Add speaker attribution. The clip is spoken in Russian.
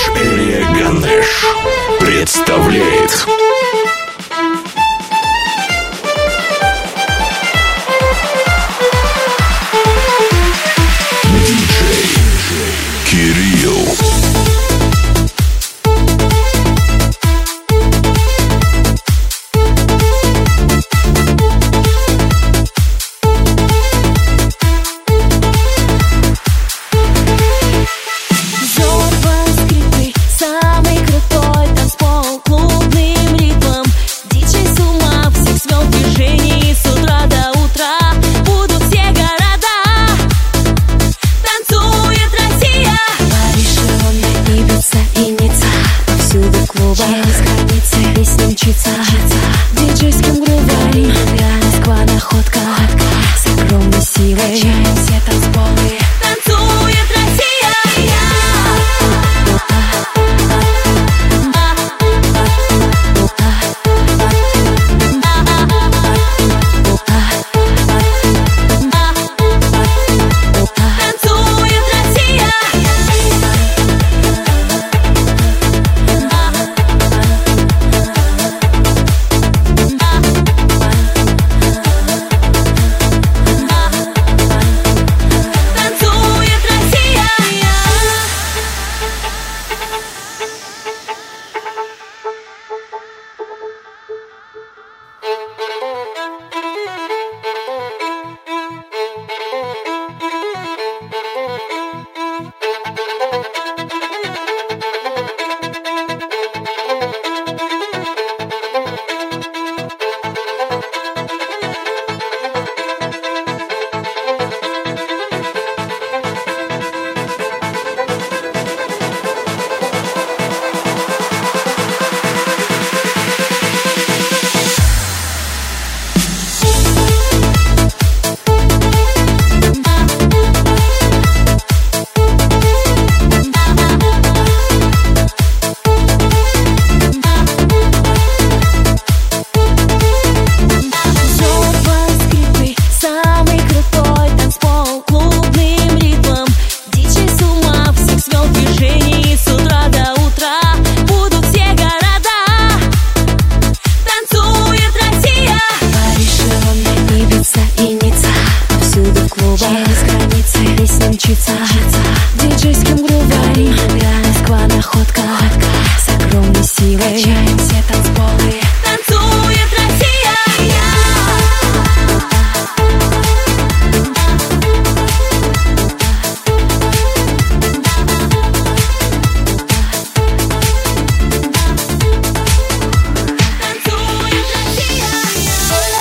Speaker 1: Элия Ганеш представляет диджей Кирилл.
Speaker 2: Через границы песня мчится диджейским грувом. Москва находка с огромной силой. Качаем все танцполы, танцует Россия. Через границы песня мчится диджейским грувом. Москва находка с огромной силой. Качаем все танцполы.